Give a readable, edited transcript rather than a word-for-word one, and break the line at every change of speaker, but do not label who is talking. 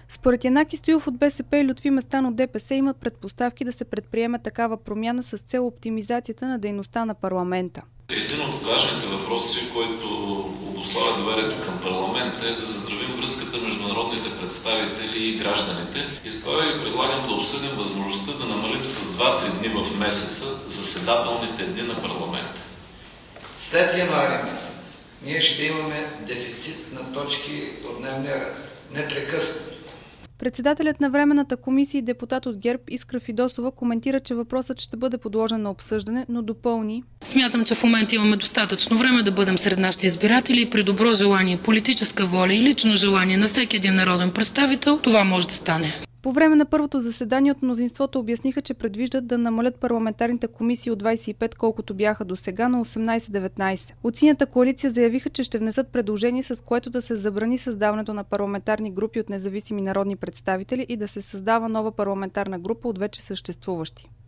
Според Янаки Стоилов от БСП и Лютви Местан от ДПС има предпоставки да се предприеме такава промяна с цел оптимизацията на дейността на парламента.
Един от важните въпроси, който обуславя доверието към парламента, е да заздравим връзката между народните представители и гражданите. И с това ви предлагам да обсъдим възможността да намалим с 2-3 дни в месеца заседателните дни на парламента.
След януари месец ние ще имаме дефицит на точки от дневния ред. Непрекъснато.
Председателят на Временната комисия и депутат от ГЕРБ Искра Фидосова коментира, че въпросът ще бъде подложен на обсъждане, но допълни:
Смятам, че в момента имаме достатъчно време да бъдем сред нашите избиратели и при добро желание, политическа воля и лично желание на всеки един народен представител, това може да стане.
По време на първото заседание от мнозинството обясниха, че предвиждат да намалят парламентарните комисии от 25, колкото бяха до сега, на 18-19. От Синята коалиция заявиха, че ще внесат предложение, с което да се забрани създаването на парламентарни групи от независими народни представители и да се създава нова парламентарна група от вече съществуващи.